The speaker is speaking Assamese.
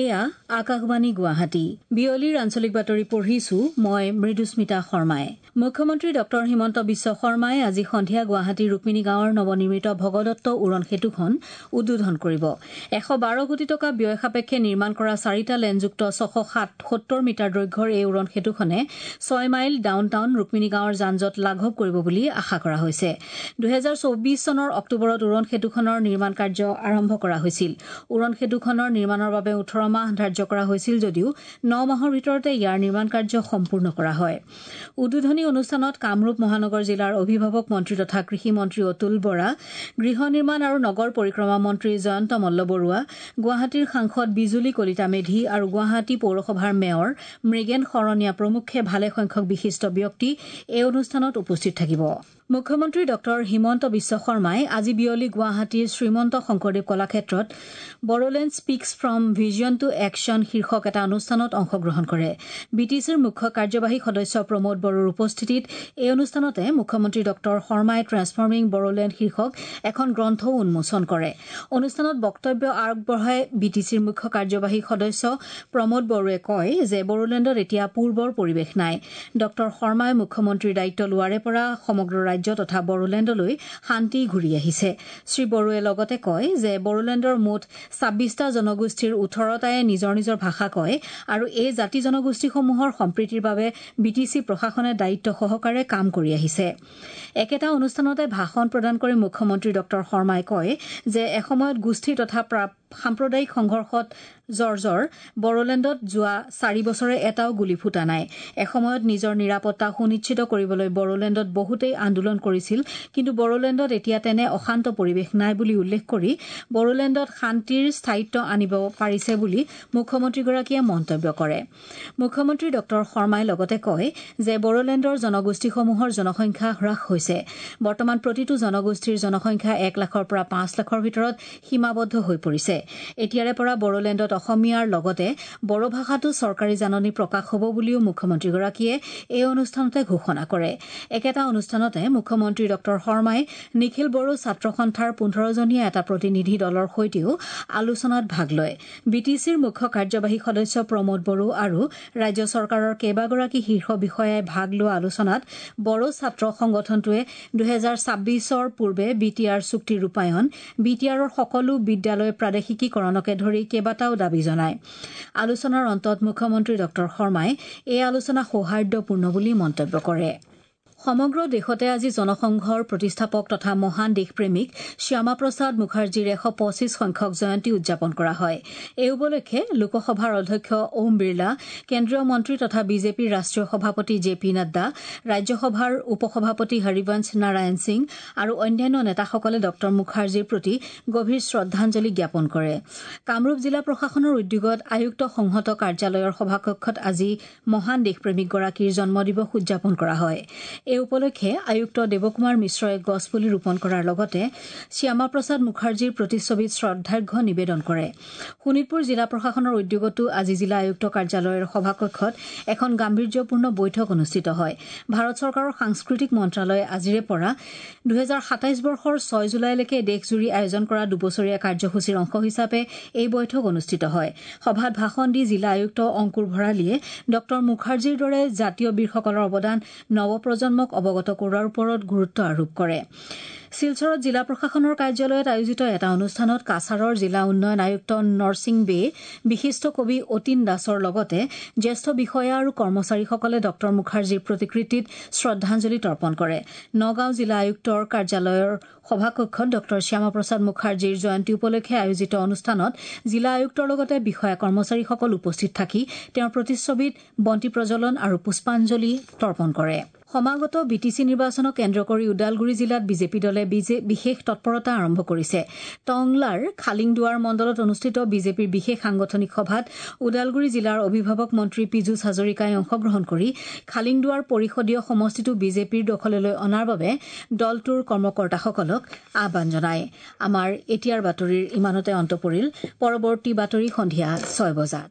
এয়া আকাশবাণী গুৱাহাটী বিয়লিৰ আঞ্চলিক বাতৰি পঢ়িছো মই মৃদুস্মিতা শৰ্মাই। মুখ্যমন্ত্ৰী ডক্টৰ হিমন্ত বিশ্ব শৰ্মাই আজি সন্ধিয়া গুৱাহাটীৰ ৰুক্মিণী গাঁৱৰ নৱনিৰ্মিত ভগদত্ত উৰণ সেতুখন উদ্বোধন কৰিব। 112 কোটি টকা ব্যয় সাপেক্ষে নিৰ্মাণ কৰা 4টা লেনযুক্ত 670 মিটাৰ দৈৰ্ঘ্যৰ এই উৰণ সেতুখনে 6 মাইল ডাউনটাউন ৰুক্মিণী গাঁৱৰ যানজঁট লাঘৱ কৰিব বুলি আশা কৰা হৈছে। 2024 চনৰ অক্টোবৰত উৰণ সেতুখনৰ নিৰ্মাণ কাৰ্য আৰম্ভ কৰা হৈছিল। উৰণ সেতুখনৰ নিৰ্মাণৰ বাবে 18 মাহ ধাৰ্য কৰা হৈছিল যদিও 9 মাহৰ ভিতৰতে ইয়াৰ নিৰ্মাণ কাৰ্য সম্পূৰ্ণ কৰা হয়। উদ্বোধনী অনুষ্ঠানত কামৰূপ মহানগৰ জিলাৰ অভিভাৱক মন্ত্ৰী তথা কৃষি মন্ত্ৰী অতুল বৰা, গৃহ নিৰ্মাণ আৰু নগৰ পৰিক্ৰমা মন্ত্ৰী জয়ন্ত মল্ল বৰুৱা, গুৱাহাটীৰ সাংসদ বিজুলী কলিতা মেধি আৰু গুৱাহাটী পৌৰসভাৰ মেয়ৰ মৃগেন শৰণীয়া প্ৰমুখ্যে ভালেসংখ্যক বিশিষ্ট ব্যক্তি এই অনুষ্ঠানত উপস্থিত থাকিব। মুখ্যমন্ত্ৰী ডক্টৰ হিমন্ত বিশ্ব শৰ্মাই আজি বিয়লি গুৱাহাটীৰ শ্ৰীমন্ত শংকৰদেৱ কলাক্ষেত্ৰত Bodoland speaks from vision to action শীৰ্ষক এটা অনুষ্ঠানত অংশগ্ৰহণ কৰে। বিটিচিৰ মুখ্য কাৰ্যবাহী সদস্য প্ৰমোদ বড়োৰ উপস্থিতিত এই অনুষ্ঠানতে মুখ্যমন্ত্ৰী ডক্টৰ শৰ্মাই ট্ৰেন্সফৰ্মিং বড়োলেণ্ড শীৰ্ষক এখন গ্ৰন্থও উন্মোচন কৰে। অনুষ্ঠানত বক্তব্য আগবঢ়াই বিটিচিৰ মুখ্য কাৰ্যবাহী সদস্য প্ৰমোদ বড়োৱে কয় যে বড়োলেণ্ডত এতিয়া পূৰ্বৰ পৰিৱেশ নাই। ডক্টৰ শৰ্মাই মুখ্যমন্ত্ৰীৰ দায়িত্ব লোৱাৰে পৰা সমগ্ৰ ৰাজ্য তথা বড়োলেণ্ডলৈ শান্তি ঘূৰি আহিছে। শ্ৰী বড়োৱে লগতে কয় যে বড়োলেণ্ডৰ মুঠ 26টা জনগোষ্ঠীৰ 18টাই নিজৰ নিজৰ ভাষা কয় আৰু এই জাতি জনগোষ্ঠীসমূহৰ সম্প্ৰীতিৰ বাবে বিটিচি প্ৰশাসনে দায়িত্ব সহকাৰে কাম কৰি আহিছে। একেটা অনুষ্ঠানতে ভাষণ প্ৰদান কৰি মুখ্যমন্ত্ৰী ডক্টৰ শৰ্মাই কয় যে এসময়ত গোষ্ঠী তথা সাম্প্ৰদায়িক সংঘৰ্ষত জৰ্জৰ বড়োলেণ্ডত যোৱা 4 বছৰে এটাও গুলী ফুটা নাই। এসময়ত নিজৰ নিৰাপত্তা সুনিশ্চিত কৰিবলৈ বড়োলেণ্ডত বহুতেই আন্দোলন কৰিছিল, কিন্তু বড়োলেণ্ডত এতিয়া তেনে অশান্ত পৰিৱেশ নাই বুলি উল্লেখ কৰি বড়োলেণ্ডত শান্তিৰ স্থায়িত্ব আনিব পাৰিছে বুলি মুখ্যমন্ত্ৰীগৰাকীয়ে মন্তব্য কৰে। মুখ্যমন্ত্ৰী ডক্টৰ শৰ্মাই লগতে কয় যে বড়োলেণ্ডৰ জনগোষ্ঠীসমূহৰ জনসংখ্যা হ্ৰাস হৈছে। বৰ্তমান প্ৰতিটো জনগোষ্ঠীৰ জনসংখ্যা 1 লাখৰ পৰা 5 লাখৰ ভিতৰত সীমাবদ্ধ হৈ পৰিছে। এতিয়াৰে পৰা বড়োলেণ্ডত অসমীয়াৰ লগতে বড়ো ভাষাতো চৰকাৰী জাননী প্ৰকাশ হ'ব বুলিও মুখ্যমন্ত্ৰীগৰাকীয়ে এই অনুষ্ঠানতে ঘোষণা কৰে। একেটা অনুষ্ঠানতে মুখ্যমন্ত্ৰী ডক্টৰ শৰ্মাই নিখিল বড়ো ছাত্ৰ সন্থাৰ 15জনীয়া এটা প্ৰতিনিধি দলৰ সৈতেও আলোচনাত ভাগ লয়। বিটিচিৰ মুখ্য কাৰ্যবাহী সদস্য প্ৰমোদ বড়ো আৰু ৰাজ্য চৰকাৰৰ কেইবাগৰাকী শীৰ্ষ বিষয়াই ভাগ লোৱা আলোচনাত বড়ো ছাত্ৰ সংগঠনটোৱে 2026 পূৰ্বে বিটিআৰ চুক্তি ৰূপায়ণ, বিটিআৰৰ সকলো বিদ্যালয় প্ৰাদেশিকীকৰণকে ধৰি কেইবাটাও দাবী জনায়। আলোচনাৰ অন্তত মুখ্যমন্ত্ৰী ডক্টৰ শৰ্মাই এই আলোচনা সৌহাৰ্দ্যপূৰ্ণ বুলি মন্তব্য কৰে। সমগ্ৰ দেশতে আজি জনসংঘৰ প্ৰতিষ্ঠাপক তথা মহান দেশপ্ৰেমিক শ্যামা প্ৰসাদ মুখাৰ্জীৰ 125 সংখ্যক জয়ন্তী উদযাপন কৰা হয়। এই উপলক্ষে লোকসভাৰ অধ্যক্ষ ওম বিৰলা, কেন্দ্ৰীয় মন্ত্ৰী তথা বিজেপিৰ ৰাষ্ট্ৰীয় সভাপতি জে.পি. নাড্ডা, ৰাজ্যসভাৰ উপসভাপতি হৰিবংশ নাৰায়ণ সিং আৰু অন্যান্য নেতাসকলে ড মুখাৰ্জীৰ প্ৰতি গভীৰ শ্ৰদ্ধাঞ্জলি জ্ঞাপন কৰে। কামৰূপ জিলা প্ৰশাসনৰ উদ্যোগত আয়ুক্ত সংহত কাৰ্যালয়ৰ সভাকক্ষত আজি মহান দেশপ্ৰেমিকগৰাকীৰ জন্মদিবস উদযাপন কৰা হয়। এই উপলক্ষে আয়ুক্ত দেৱকুমাৰ মিশ্ৰই গছপুলি ৰোপণ কৰাৰ লগতে শ্যামা প্ৰসাদ মুখাৰ্জীৰ প্ৰতিচ্ছবিত শ্ৰদ্ধাৰ্ঘ্য নিবেদন কৰে। শোণিতপুৰ জিলা প্ৰশাসনৰ উদ্যোগতো আজি জিলা আয়ুক্ত কাৰ্যালয়ৰ সভাকক্ষত এখন গাম্ভীৰ্যপূৰ্ণ বৈঠক অনুষ্ঠিত হয়। ভাৰত চৰকাৰৰ সাংস্কৃতিক মন্ত্ৰালয়ে আজিৰে পৰা 2027 বৰ্ষৰ 6 জুলাইলৈকে দেশজুৰি আয়োজন কৰা দুবছৰীয়া কাৰ্যসূচীৰ অংশ হিচাপে এই বৈঠক অনুষ্ঠিত হয়। সভাত ভাষণ দি জিলা আয়ুক্ত অংকুৰ ভৰালীয়ে ড মুখাৰ্জীৰ দৰে জাতীয় বীৰসকলৰ অৱদান নৱপ্ৰজন্মক অৱগত কৰোৱাৰ ওপৰত গুৰুত্ব আৰোপ কৰে। শিলচৰত জিলা প্ৰশাসনৰ কাৰ্যালয়ত আয়োজিত এটা অনুষ্ঠানত কাছাৰৰ জিলা উন্নয়ন আয়ুক্ত নৰসিং বে, বিশিষ্ট কবি অতীন দাসৰ লগতে জ্যেষ্ঠ বিষয়া আৰু কৰ্মচাৰীসকলে ড মুখাৰ্জীৰ প্ৰতিকৃতিত শ্ৰদ্ধাঞ্জলি তৰ্পণ কৰে। নগাঁও জিলা আয়ুক্তৰ কাৰ্যালয়ৰ সভাকক্ষত ড শ্যামা প্ৰসাদ মুখাৰ্জীৰ জয়ন্তী উপলক্ষে আয়োজিত অনুষ্ঠানত জিলা আয়ুক্তৰ লগতে বিষয়া কৰ্মচাৰীসকল উপস্থিত থাকি তেওঁৰ প্ৰতিচ্ছবিত বন্তি প্ৰজ্বলন আৰু পুষ্পাঞ্জলি তৰ্পণ কৰে। সমাগত বিটিচি নিৰ্বাচনক কেন্দ্ৰ কৰি ওদালগুৰি জিলাত বিজেপি দলে বিশেষ তৎপৰতা আৰম্ভ কৰিছে। টংলাৰ খালিংদুৱাৰ মণ্ডলত অনুষ্ঠিত বিজেপিৰ বিশেষ সাংগঠনিক সভাত ওদালগুৰি জিলাৰ অভিভাৱক মন্ত্ৰী পীযুষ হাজৰিকাই অংশগ্ৰহণ কৰি খালিংদুৱাৰ পৰিষদীয় সমষ্টিটো বিজেপিৰ দখললৈ অনাৰ বাবে দলটোৰ কৰ্মকৰ্তাসকলক আহ্বান জনায়। আমাৰ এতিয়াৰ বাতৰিৰ ইমানতে অন্ত পৰিল। পৰৱৰ্তী বাতৰি সন্ধিয়া 6 বজাত।